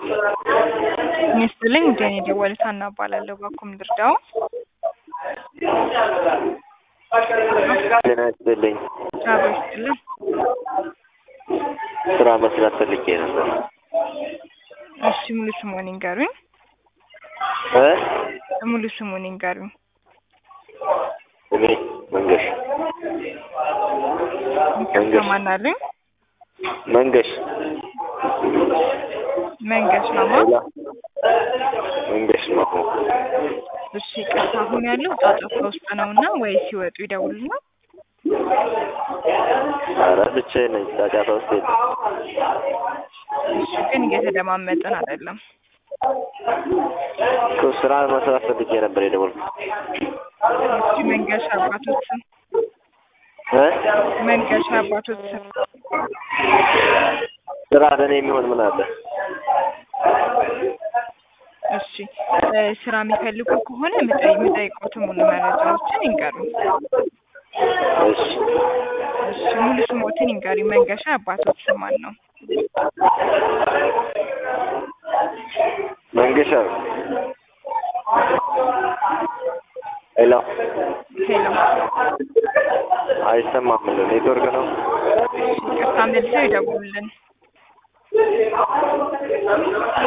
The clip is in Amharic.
ይስጥልኝ ዴኒ ደወልታ እናባላለሁ ባኩም ድርዳው ጤና ይስጥልኝ። አብሮ ይስጥልኝ። ስራ መስራት ፈልጌ ነበር። እሺ ሙሉ ስሙን ይንገሩኝ። ሙሉ ስሙን ይንገሩኝ። እኔ መንገሽ ማናለኝ? መንገሽ መንገሽ ነው መንገሽ ነው። እሺ ቀጥታ አሁን ያለው ጫጫታ ውስጥ ነውና ወይ ሲወጡ ይደውሉና። ኧረ ብቻዬን ነኝ፣ ጫጫታ ውስጥ የለም። እሺ ግን እየተደማመጥን አይደለም። ስራ መስራት ፈልጌ ነበር የደወልኩት። እሺ መንገሻ አባቶት ስም መንገሻ አባቶት ስም ስራ ለኔ የሚሆን ምን አለ? እሺ ስራ የሚፈልጉ ከሆነ የምጠይቁትን ሙሉ መረጃዎችን ይንገሩኝ። እሺ ሙሉ ስሞትን ይንገሩኝ። መንገሻ አባቶት ስም ማን ነው? መንገሻ ሄሎ አይሰማም። ኔትወርክ ነው። ይቅርታ መልሰው ይደውሉልን።